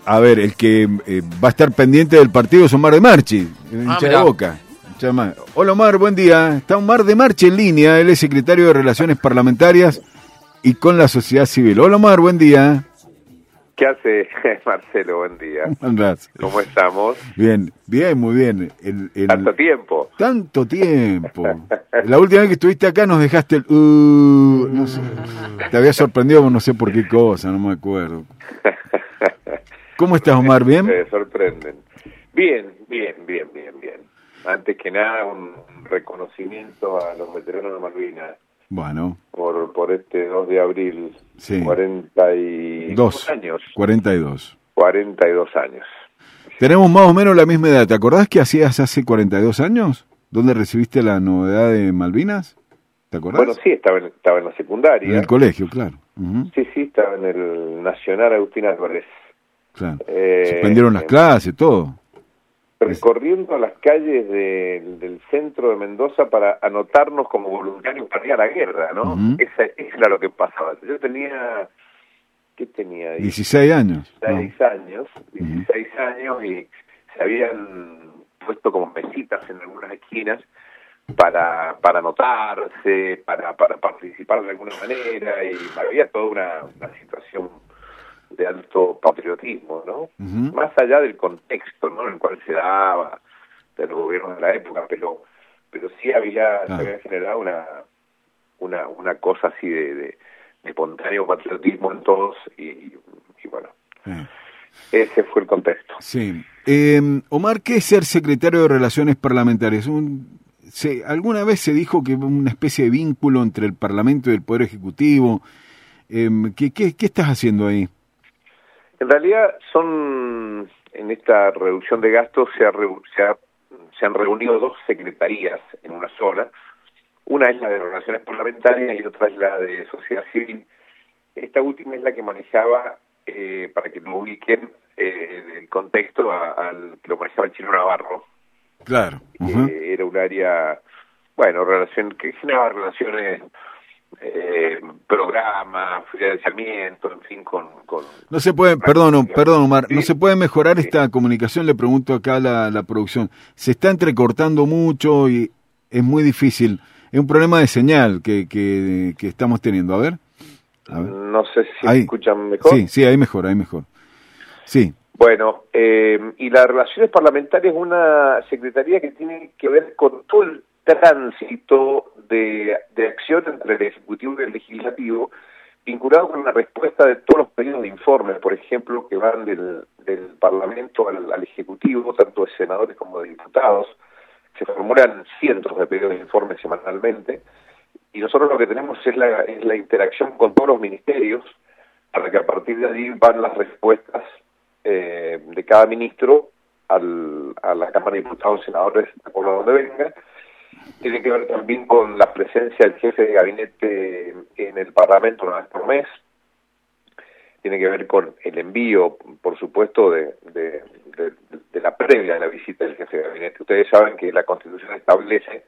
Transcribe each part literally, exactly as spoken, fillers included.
A ver, el que eh, va a estar pendiente del partido es Omar de Marchi, hincha de Boca. Hola Omar, buen día. Está Omar de Marchi en línea, él es secretario de Relaciones Parlamentarias y con la sociedad civil. Hola Omar, buen día. ¿Qué hace Marcelo? Buen día. ¿Cómo estamos? Bien, bien, muy bien. El, el... ¿Tanto tiempo? Tanto tiempo. La última vez que estuviste acá nos dejaste el... Uh, no sé, te había sorprendido, no sé por qué cosa, no me acuerdo. ¿Cómo estás, Omar? ¿Bien? Me sorprenden. Bien, bien, bien, bien, bien. Antes que nada, un reconocimiento a los veteranos de Malvinas. Bueno. Por, por este dos de abril. Sí. cuarenta y dos años. cuarenta y dos. cuarenta y dos años. Tenemos más o menos la misma edad. ¿Te acordás qué hacías hace cuarenta y dos años? ¿Dónde recibiste la novedad de Malvinas? ¿Te acordás? Bueno, sí, estaba en, estaba en la secundaria. En el colegio, claro. Uh-huh. Sí, sí, estaba en el Nacional Agustín Álvarez. Claro. Eh, Suspendieron las clases, todo. Recorriendo las calles de, del centro de Mendoza para anotarnos como voluntarios para ir a la guerra, ¿no? Uh-huh. Esa, eso era lo que pasaba. Yo tenía, ¿qué tenía? dieciséis años. dieciséis no. años, dieciséis uh-huh. años, y se habían puesto como mesitas en algunas esquinas para para anotarse, para, para participar de alguna manera, y había toda una, una situación de alto patriotismo, ¿no? Uh-huh. Más allá del contexto, ¿no?, en el cual se daba, de los gobiernos de la época, pero pero sí había, ah. se había generado una una una cosa así de, de, de espontáneo patriotismo en todos, y, y bueno, uh-huh. ese fue el contexto. Sí. Eh, Omar, ¿qué es ser secretario de Relaciones Parlamentarias? Un, se, ¿Alguna vez se dijo que una especie de vínculo entre el Parlamento y el Poder Ejecutivo? Eh, ¿qué, qué, ¿Qué estás haciendo ahí? En realidad son, en esta reducción de gastos se, ha, se, ha, se han reunido dos secretarías en una sola. Una es la de Relaciones Parlamentarias y otra es la de Sociedad Civil. Esta última es la que manejaba, eh, para que lo ubiquen, eh, el contexto a, al que lo manejaba el Chino Navarro. Claro. Uh-huh. Eh, era un área, bueno, relación que generaba relaciones... Eh, programa, financiamiento, en fin, con... con no se puede, perdón, perdón Omar, ¿sí? ¿No se puede mejorar sí. esta comunicación? Le pregunto acá a la, la producción. Se está entrecortando mucho y es muy difícil. Es un problema de señal que, que, que estamos teniendo. A ver. A ver. No sé si ahí. me escuchan mejor. Sí, sí, ahí mejor, ahí mejor. Sí. Bueno, eh, y las Relaciones Parlamentarias es una secretaría que tiene que ver con todo el tránsito de, de acción entre el Ejecutivo y el Legislativo, vinculado con la respuesta de todos los pedidos de informes, por ejemplo, que van del, del Parlamento al, al Ejecutivo, tanto de senadores como de diputados. Se formulan cientos de pedidos de informes semanalmente, y nosotros lo que tenemos es la, es la interacción con todos los ministerios, para que a partir de allí van las respuestas eh, de cada ministro al, a la Cámara de Diputados y Senadores, de acuerdo a donde venga. Tiene que ver también con la presencia del jefe de gabinete en el Parlamento una vez por mes. Tiene que ver con el envío, por supuesto, de, de, de, de la previa de la visita del jefe de gabinete. Ustedes saben que la Constitución establece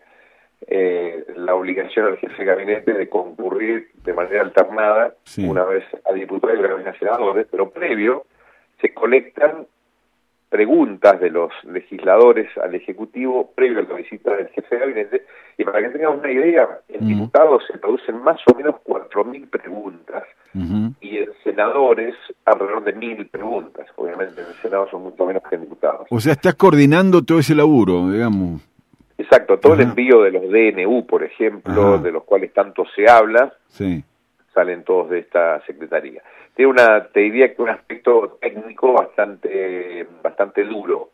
eh, la obligación al jefe de gabinete de concurrir de manera alternada, sí, una vez a diputados y una vez a senadores, pero previo se colectan preguntas de los legisladores al Ejecutivo previo a la visita del jefe de gabinete, y para que tengan una idea, en uh-huh. diputados se producen más o menos cuatro mil preguntas, uh-huh. y en senadores alrededor de mil preguntas. Obviamente en el Senado son mucho menos que en diputados. O sea, estás coordinando todo ese laburo, digamos. Exacto, todo uh-huh. el envío de los D N U, por ejemplo, uh-huh. de los cuales tanto se habla, sí, salen todos de esta secretaría. Tiene una, te diría que un aspecto técnico bastante bastante duro.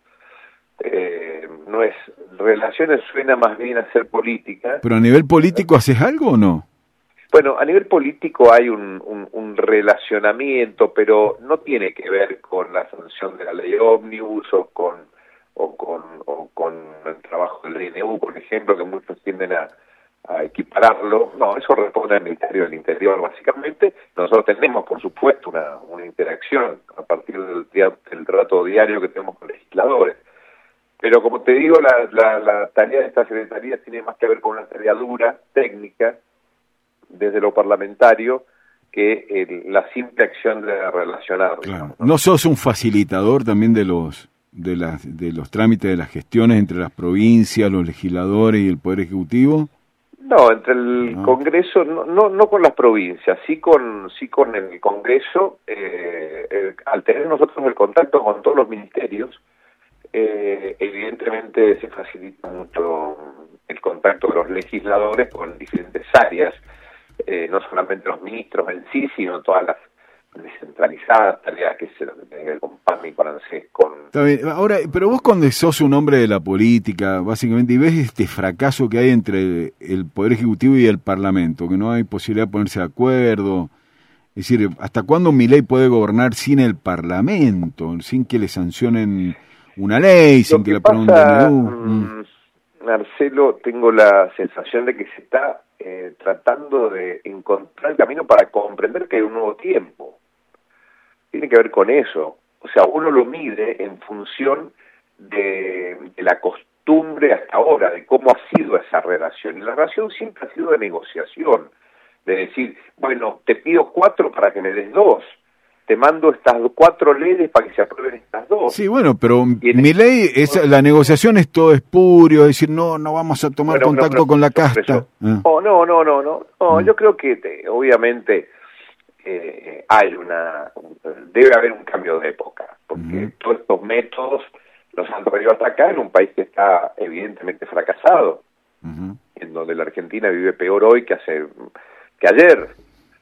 Eh, no es, relaciones suena más bien a ser política. ¿Pero a nivel político haces algo o no? Bueno, a nivel político hay un, un, un relacionamiento, pero no tiene que ver con la sanción de la ley ómnibus o con, o con, o con el trabajo del D N U, por ejemplo, que muchos tienden a a equipararlo. No, eso responde al Ministerio del Interior, básicamente. Nosotros tenemos, por supuesto, una, una interacción a partir del, del trato diario que tenemos con legisladores. Pero, como te digo, la, la, la tarea de esta secretaría tiene más que ver con una tarea dura, técnica, desde lo parlamentario, que el, la simple acción de relacionar. Claro. ¿No sos un facilitador también de los de las de los trámites de las gestiones entre las provincias, los legisladores y el Poder Ejecutivo? No, entre el no. Congreso, no, no no con las provincias, sí con sí con el Congreso. Eh, eh, al tener nosotros el contacto con todos los ministerios, eh, evidentemente se facilita mucho el contacto de los legisladores con diferentes áreas, eh, no solamente los ministros en sí, sino todas las descentralizadas tareas que se tienen que ver con P A M y con ANSES, con... Está bien. Ahora, pero vos cuando sos un hombre de la política, básicamente, y ves este fracaso que hay entre el Poder Ejecutivo y el Parlamento, que no hay posibilidad de ponerse de acuerdo, es decir, ¿hasta cuándo Milei puede gobernar sin el Parlamento, sin que le sancionen una ley, sin que, que le pongan un D N U? Mm, Marcelo, tengo la sensación de que se está eh, tratando de encontrar el camino para comprender que hay un nuevo tiempo. Tiene que ver con eso. O sea, uno lo mide en función de, de la costumbre hasta ahora, de cómo ha sido esa relación. Y la relación siempre ha sido de negociación, de decir, bueno, te pido cuatro para que me des dos. Te mando estas cuatro leyes para que se aprueben estas dos. Sí, bueno, pero mi ley, es, la negociación es todo espurio, es decir, no, no vamos a tomar bueno, contacto no, no, con la casta. Ah. Oh, no, no, no, no, no mm. Yo creo que te, obviamente eh, hay una, debe haber un cambio de época, porque mm. todos estos métodos los han traído hasta acá en un país que está evidentemente fracasado, mm. en donde la Argentina vive peor hoy que hace que ayer.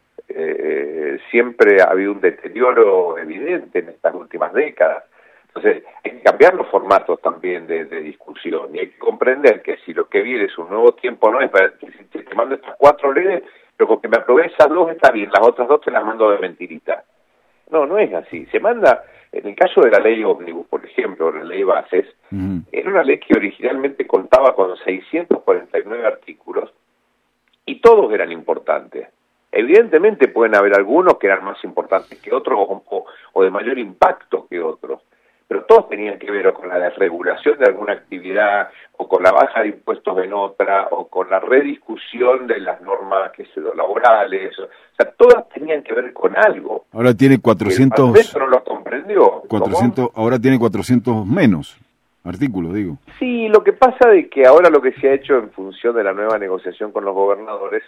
Eh, siempre ha habido un deterioro evidente en estas últimas décadas. Entonces hay que cambiar los formatos también de, de discusión y hay que comprender que si lo que viene es un nuevo tiempo, no es para que si te mando estas cuatro leyes, pero con que me aprobé esas dos está bien, las otras dos te las mando de mentirita. No, no es así. Se manda, en el caso de la ley ómnibus, por ejemplo, la ley bases, uh-huh. era una ley que originalmente contaba con seiscientos cuarenta y nueve artículos y todos eran importantes. Evidentemente pueden haber algunos que eran más importantes que otros o, o de mayor impacto que otros, pero todos tenían que ver o con la desregulación de alguna actividad, o con la baja de impuestos en otra, o con la rediscusión de las normas que se laborales, o sea, todas tenían que ver con algo. Ahora tiene cuatrocientos... El Parlamento no lo comprendió. cuatrocientos, ahora tiene cuatrocientos menos artículos, digo. Sí, lo que pasa es que ahora lo que se ha hecho en función de la nueva negociación con los gobernadores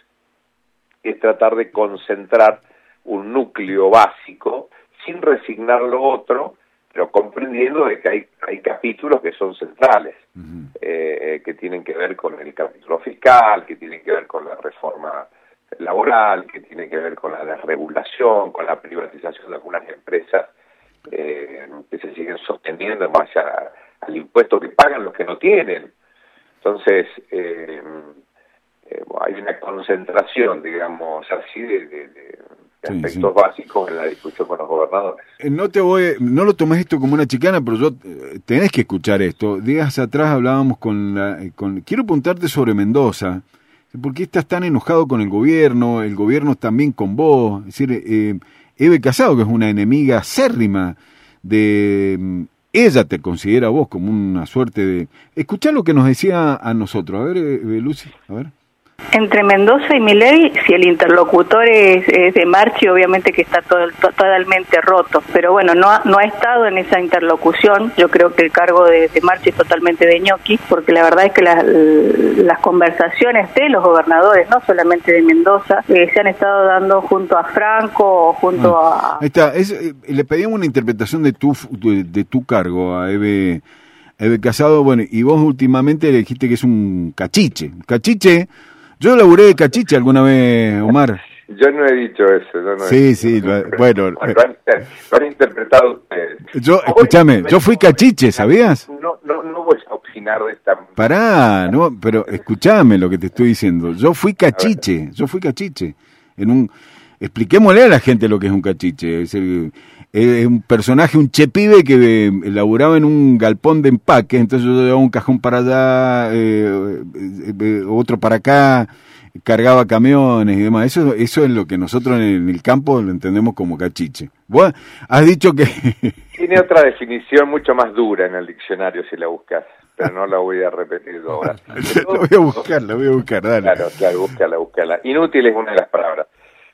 es tratar de concentrar un núcleo básico sin resignar lo otro, pero comprendiendo de que hay, hay capítulos que son centrales, uh-huh. eh, que tienen que ver con el capítulo fiscal, que tienen que ver con la reforma laboral, que tienen que ver con la desregulación, con la privatización de algunas empresas eh, que se siguen sosteniendo en base a, al impuesto que pagan los que no tienen. Entonces, eh, Eh, hay una concentración, digamos, así de, de, de aspectos sí, sí. básicos en la discusión con los gobernadores. Eh, no te voy, no lo tomes esto como una chicana, pero yo eh, tenés que escuchar esto. Días atrás hablábamos con la, con, quiero preguntarte sobre Mendoza. ¿Por qué estás tan enojado con el gobierno? El gobierno también con vos. Es decir, eh, Eve Casado, que es una enemiga acérrima de... Ella te considera a vos como una suerte de... Escuchá lo que nos decía a nosotros. A ver, eh, Lucy, a ver. Entre Mendoza y Milei, si el interlocutor es, es de Marchi, obviamente que está todo, to, totalmente roto, pero bueno, no ha, no ha estado en esa interlocución. Yo creo que el cargo de, de Marchi es totalmente de ñoqui, porque la verdad es que la, las conversaciones de los gobernadores, no solamente de Mendoza, eh, se han estado dando junto a Franco o junto ah, a... Ahí está, es, eh, le pedíamos una interpretación de tu, de, de tu cargo a Eve, Eve Casado, bueno, y vos últimamente le dijiste que es un cachiche, cachiche... Yo laburé de cachiche alguna vez, Omar. Yo no he dicho eso. Yo no sí, he sí, lo, bueno. Lo han, lo han interpretado ustedes. Yo, escúchame, yo fui cachiche, ¿sabías? No, no, no voy a opinar de esta... Pará, no, pero escúchame lo que te estoy diciendo. Yo fui cachiche, yo fui cachiche. En un, expliquémosle a la gente lo que es un cachiche. Es el... es un personaje, un chepibe que eh, laburaba en un galpón de empaque, entonces yo llevaba un cajón para allá, eh, eh, otro para acá, cargaba camiones y demás. Eso eso es lo que nosotros en el campo lo entendemos como cachiche. Vos has dicho que... Tiene otra definición mucho más dura en el diccionario si la buscas, pero no la voy a repetir ahora. La voy a buscar, la voy a buscar, dale. Claro, claro, búscala, búscala. Inútil es una de las palabras.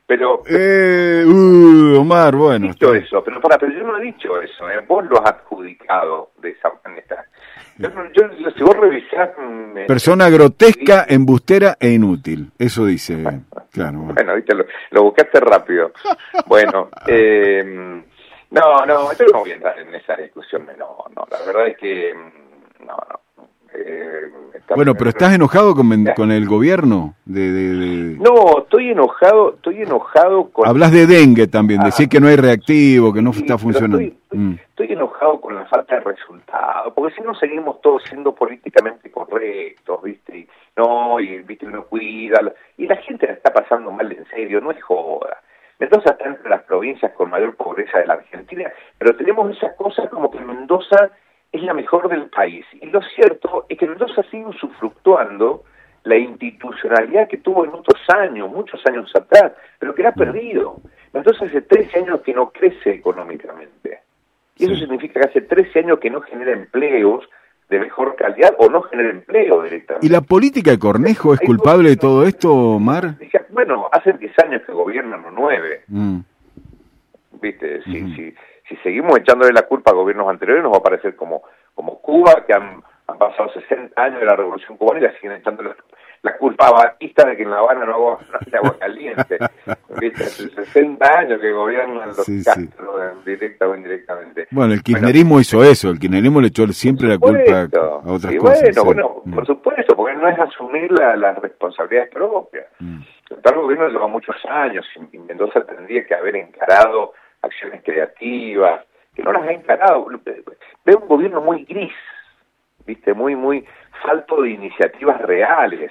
Pero, eh, uh, Omar, bueno. Dicho está... eso, pero para, pero yo no he dicho eso, ¿eh? Vos lo has adjudicado de esa manera. Yo, yo, yo, si vos revisás... Eh, Persona grotesca, embustera e inútil, eso dice. Claro. Bueno, bueno viste, lo, lo buscaste rápido. Bueno, eh, no, no, yo no voy a entrar en esa discusión, no, no, la verdad es que, no, no. Eh, bueno, pero ¿estás enojado con, con el gobierno? De, de, de... No, estoy enojado, estoy enojado con... Hablas de dengue también, ah, decir que no hay reactivo, que no sí, está funcionando. Estoy, estoy, mm. estoy enojado con la falta de resultados, porque si no seguimos todos siendo políticamente correctos, ¿viste? Y, no, y ¿viste? Uno cuida, y la gente la está pasando mal en serio, no es joda. Mendoza está entre las provincias con mayor pobreza de la Argentina, pero tenemos esas cosas como que Mendoza es la mejor del país. Y lo cierto es que Mendoza sigue usufructuando la institucionalidad que tuvo en otros años, muchos años atrás, pero que la ha perdido. Mendoza hace trece años que no crece económicamente. Y eso sí. significa que hace trece años que no genera empleos de mejor calidad o no genera empleo directamente. ¿Y la política de Cornejo es culpable de todo esto, Omar? Bueno, hace diez años que gobiernan los nueve. Mm. ¿Viste? Sí, mm. sí. Si seguimos echándole la culpa a gobiernos anteriores, nos va a parecer como, como Cuba, que han, han pasado sesenta años de la Revolución Cubana y la siguen echando la, la culpa a Batista de que en La Habana no hago no agua caliente. ¿Viste? Hace sesenta años que gobiernan los sí, Castro, sí. directa o indirectamente. Bueno, el kirchnerismo bueno, hizo eso, el kirchnerismo le echó siempre la culpa a otras y cosas. Bueno, sí. bueno, mm. por supuesto, porque no es asumir la, las responsabilidades propias. Mm. El gobierno lleva muchos años y Mendoza tendría que haber encarado acciones creativas, que no las ha encarado. Veo un gobierno muy gris, viste, muy, muy falto de iniciativas reales.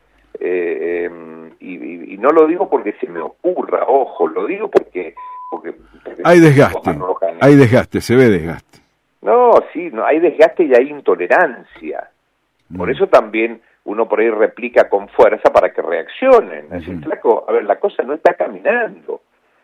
Eh, eh, y, y, y no lo digo porque se me ocurra, ojo, lo digo porque... porque, porque hay desgaste, hay desgaste, se ve desgaste. No, sí, no, hay desgaste y hay intolerancia. Por mm. eso también uno por ahí replica con fuerza para que reaccionen. Es decir, flaco, a ver, la cosa no está caminando.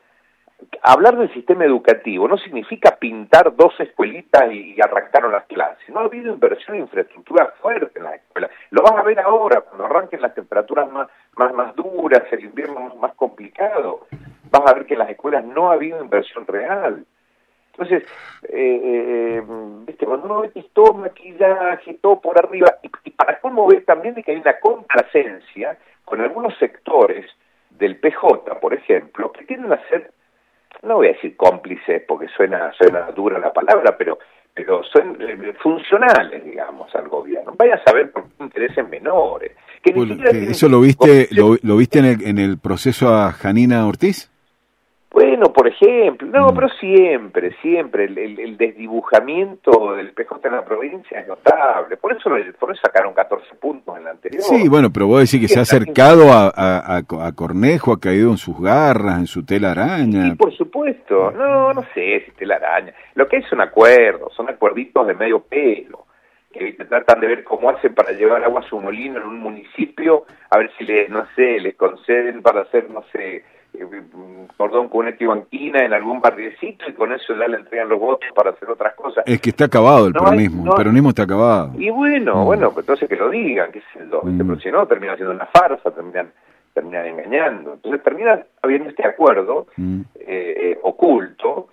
Hablar del sistema educativo no significa pintar dos escuelitas y, y arrancaron las clases. No ha habido inversión en infraestructura fuerte en las escuelas. Lo vas a ver ahora, cuando arranquen las temperaturas más, más, más duras, el invierno más, más complicado. Vas a ver que en las escuelas no ha habido inversión real. Entonces, eh, eh, ¿viste? Cuando uno ve todo maquillaje, todo por arriba, y, y para cómo ver también de que hay una complacencia con algunos sectores del P J, por ejemplo, que tienden a ser, no voy a decir cómplices porque suena suena dura la palabra, pero pero son eh, funcionales, digamos, al gobierno. Vaya a saber por qué intereses menores. Que ni bueno, que ¿eso lo viste lo, lo viste en el, en el proceso a Janina Ortiz? Bueno, por ejemplo, no, mm. pero siempre, siempre, el, el, el desdibujamiento del P J en la provincia es notable, por eso por eso sacaron catorce puntos en la anterior. Sí, bueno, pero vos decís que se ha acercado a, a, a Cornejo, ha caído en sus garras, en su tela araña. Sí, por supuesto, no, no sé si tela araña, lo que hay son acuerdos, son acuerditos de medio pelo, que tratan de ver cómo hacen para llevar agua a su molino en un municipio, a ver si les, no sé, les conceden para hacer, no sé, cordón con una etibanquina en algún barriecito y con eso ya le entregan los votos para hacer otras cosas. Es que está acabado el no peronismo, hay, no, el peronismo está acabado. Y bueno, mm. bueno, pues entonces que lo digan, que es el dos, mm. pero si no termina siendo una farsa, terminan terminan engañando. Entonces termina habiendo este acuerdo mm. eh, eh, oculto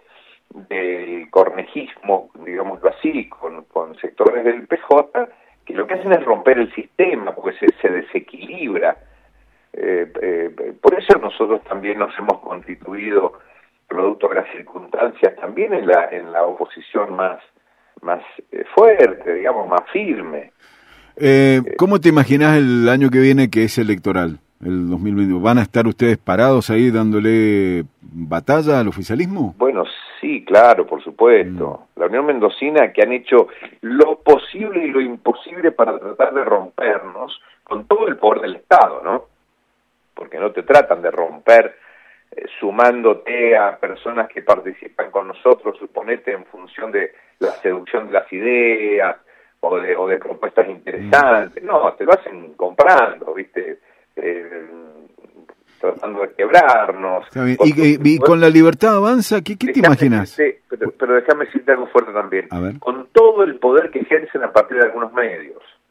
del cornejismo, digámoslo así, con, con sectores del P J, que lo que hacen es romper el sistema, porque se, se desequilibra. Eh, eh, por eso nosotros también nos hemos constituido, producto de las circunstancias, también en la en la oposición más más eh, fuerte, digamos, más firme. Eh, ¿Cómo te imaginas el año que viene, que es electoral, el dos mil veinte? ¿Van a estar ustedes parados ahí dándole batalla al oficialismo? Bueno, sí, claro, por supuesto. Mm. La Unión Mendocina, que han hecho lo posible y lo imposible para tratar de rompernos con todo el poder del Estado, ¿no? Porque no te tratan de romper eh, sumándote a personas que participan con nosotros, suponete, en función de la seducción de las ideas o de, o de propuestas interesantes. No, te lo hacen comprando, ¿viste? Eh, tratando de quebrarnos. ¿Y, y, y con la Libertad Avanza, qué, qué te imaginas? Sí, pero, pero déjame decirte algo fuerte también. A ver. Con todo el poder que ejercen a partir de algunos medios. Es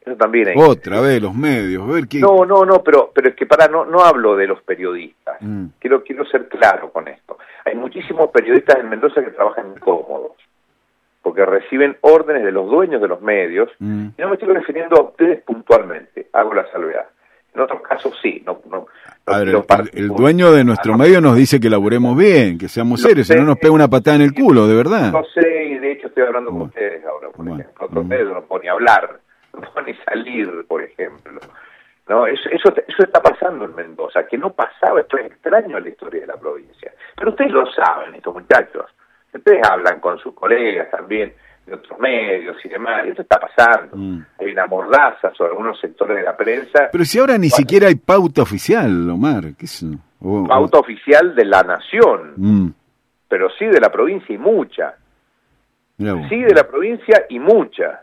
Eso también hay. Otra vez los medios, a ver quién... No, no, no, pero pero es que para no no hablo de los periodistas. Mm. Quiero quiero ser claro con esto. Hay muchísimos periodistas en Mendoza que trabajan incómodos, porque reciben órdenes de los dueños de los medios, mm. y no me estoy refiriendo a ustedes puntualmente, hago la salvedad. En otros casos sí, no, no, no a ver, el, el dueño de nuestro medio nos dice que laburemos bien, que seamos serios, si no nos pega una patada en el culo, de verdad. No sé, y de hecho estoy hablando bueno. con ustedes ahora, por bueno. ejemplo. Otros mm. medios no puedo ni hablar, no puedo ni salir, por ejemplo. No, eso, eso, eso está pasando en Mendoza, que no pasaba, esto es extraño en la historia de la provincia. Pero ustedes lo saben, estos muchachos. Ustedes hablan con sus colegas también, de otros medios y demás, y eso está pasando. Mm. Hay una mordaza sobre algunos sectores de la prensa. Pero si ahora ni bueno, siquiera hay pauta oficial, Omar, ¿qué es eso? Oh, pauta oh. oficial de la nación, mm. pero sí de la provincia y mucha. Sí de la provincia y mucha.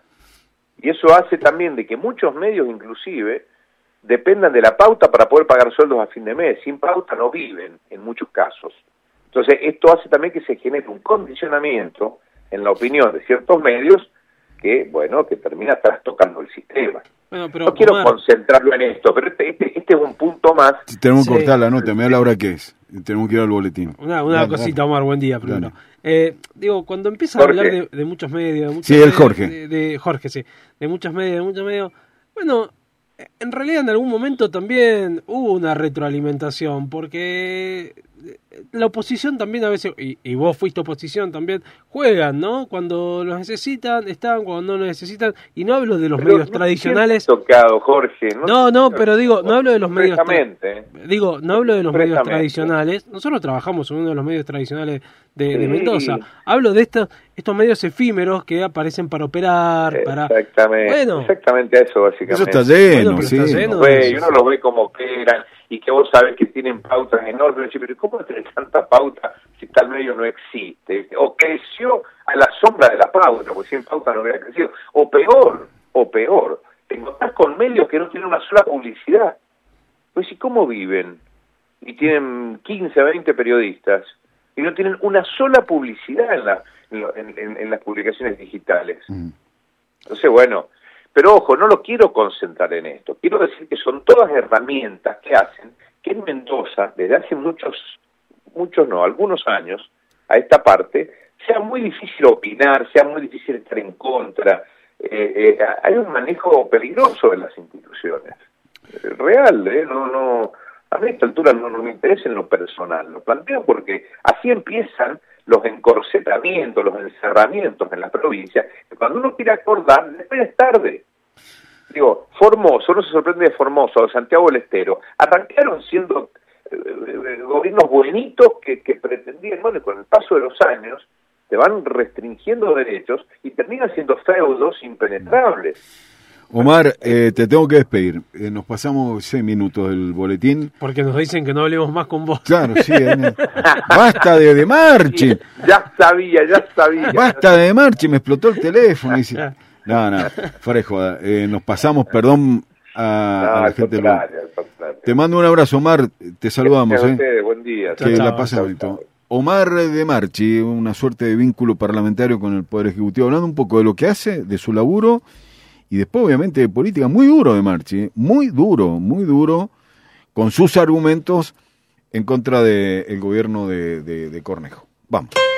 Y eso hace también de que muchos medios inclusive dependan de la pauta para poder pagar sueldos a fin de mes. Sin pauta no viven, en muchos casos. Entonces, esto hace también que se genere un condicionamiento en la opinión de ciertos medios que, bueno, que termina trastocando el sistema. Bueno, pero, no quiero Omar, concentrarlo en esto, pero este, este, este es un punto más. Si tenemos que sí. cortar la nota, me da la hora que es. Tenemos que ir al boletín. Una, una dale, cosita, dale. Omar, buen día primero. Eh, digo, cuando empiezas Jorge. a hablar de, de muchos medios... De muchos sí, medios, el Jorge. De, de Jorge, sí. De muchos medios, de muchos medios... Bueno... En realidad en algún momento también hubo una retroalimentación, porque la oposición también a veces, y, y vos fuiste oposición también, juegan, ¿no? Cuando los necesitan, están, cuando no los necesitan, y no hablo de los pero medios no tradicionales. Tocado, Jorge. No, no, no, pero digo, no hablo de los medios tra- ¿eh? digo, no hablo de los medios tradicionales. Nosotros trabajamos en uno de los medios tradicionales de, sí. de Mendoza. Hablo de estos estos medios efímeros que aparecen para operar, para exactamente, bueno, exactamente eso básicamente. Eso está lleno, bueno, sí. Está lleno ve, y uno lo ve como operan y que vos sabés que tienen pautas enormes, pero ¿cómo tenés tanta pauta si tal medio no existe? O creció a la sombra de la pauta, porque sin pauta no hubiera crecido. O peor, o peor, te encontrás con medios que no tienen una sola publicidad. Pues ¿y cómo viven? Y tienen quince, veinte periodistas y no tienen una sola publicidad en, la, en, en, en las publicaciones digitales. Mm. Entonces, bueno, pero ojo, no lo quiero concentrar en esto. Quiero decir que son todas herramientas que hacen que en Mendoza, desde hace muchos, muchos no, algunos años, a esta parte, sea muy difícil opinar, sea muy difícil estar en contra. Eh, eh, hay un manejo peligroso de las instituciones. Eh, real, ¿eh? No, no... A mí a esta altura no, no me interesa en lo personal, lo planteo porque así empiezan los encorsetamientos, los encerramientos en la provincia, que cuando uno quiere acordar, después es tarde. Digo, Formoso, no se sorprende de Formoso, de Santiago del Estero, arrancaron siendo eh, eh, gobiernos buenitos que, que pretendían, bueno, y con el paso de los años, te van restringiendo derechos y terminan siendo feudos impenetrables. Omar, eh, te tengo que despedir. Eh, nos pasamos seis minutos del boletín. Porque nos dicen que no hablemos más con vos. Claro, sí. Eh. Basta de, de Marchi. Ya sabía, ya sabía. Basta de Marchi, me explotó el teléfono. Y dice, no, no, fuera de joda. Eh, nos pasamos, perdón a, no, a la gente. Contrario, te mando un abrazo, Omar. Te saludamos. Gracias a ustedes, buen día. Que chao, la pasen bonito. Omar de Marchi, una suerte de vínculo parlamentario con el Poder Ejecutivo, hablando un poco de lo que hace, de su laburo. Y después, obviamente, de política, muy duro de Marchi, ¿eh? muy duro, muy duro, con sus argumentos en contra del gobierno de, de, de Cornejo. Vamos.